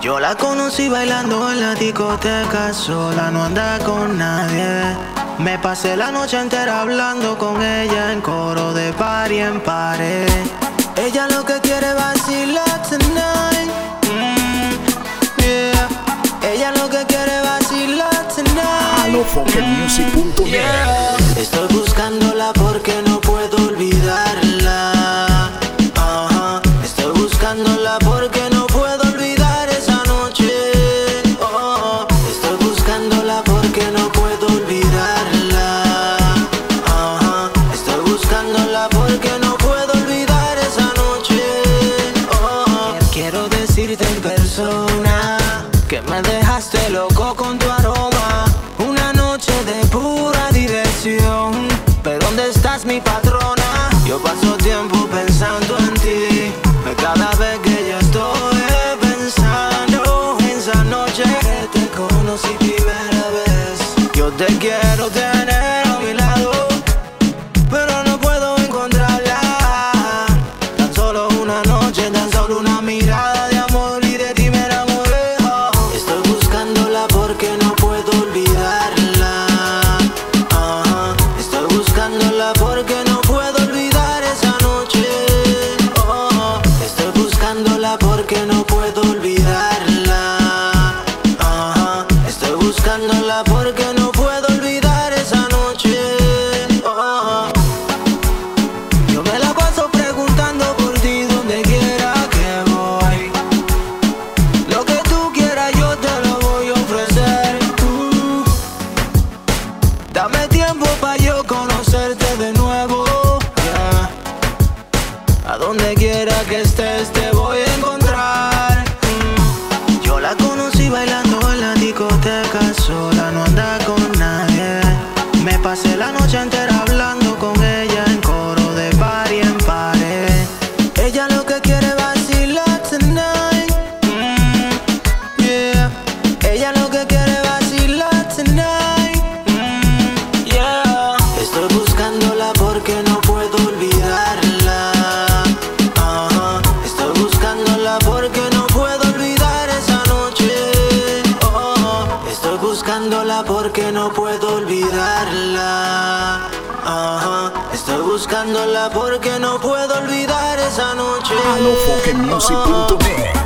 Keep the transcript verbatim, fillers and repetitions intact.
Yo la conocí bailando en la discoteca, sola, no anda con nadie. Me pasé la noche entera hablando con ella en coro de party en pared. Ella lo que quiere es vacilar tonight. Mm, yeah. Ella lo que quiere es vacilar tonight. Alo Funky Music punto net. Yeah. Estoy buscándola porque no puedo olvidarla. Uh-huh. Estoy buscándola porque no puedo olvidar esa noche. Oh, estoy buscándola porque no puedo olvidarla. Uh-huh. Estoy buscándola porque no puedo olvidar esa noche. Oh, quiero decirte en persona que me dejaste loco con tu aroma. Una noche de pura diversión. Pero ¿dónde estás, mi patrona? Yo paso tiempo pensando en ti. Cada vez que yo estoy pensando en esa noche que te conocí primera vez. Yo te quiero tener a mi lado, pero no puedo encontrarla. Tan solo una noche, tan solo una mirada de amor y de ti me enamoré. Oh, estoy buscándola porque no puedo olvidarla. Uh-huh. Estoy buscándola porque no puedo olvidar esa noche. Oh, estoy buscándola porque no puedo olvidarla. Uh-huh. Estoy buscándola porque no puedo olvidar esa noche. Oh, yo me la paso preguntando por ti donde quiera que voy. Lo que tú quieras yo te lo voy a ofrecer. Uh, dame tiempo pa' yo conocerte de nuevo. Yeah. A donde quiera que estés te voy a encontrar. Mm. Yo la conocí bailando en la discoteca, sola, no anda con nadie. Me pasé la noche entera hablando con ella en coro de party en pared. Ella lo que quiere es vacilar tonight. Mm, yeah. Ella lo que quiere es vacilar tonight. Mm, yeah. Estoy buscándola porque no puedo olvidarla. Uh-huh. Estoy buscándola porque no puedo olvidar esa noche. Oh, estoy buscándola porque no puedo olvidarla. Uh-huh. Estoy buscándola porque no puedo olvidar esa noche. Alo Funky Music punto net.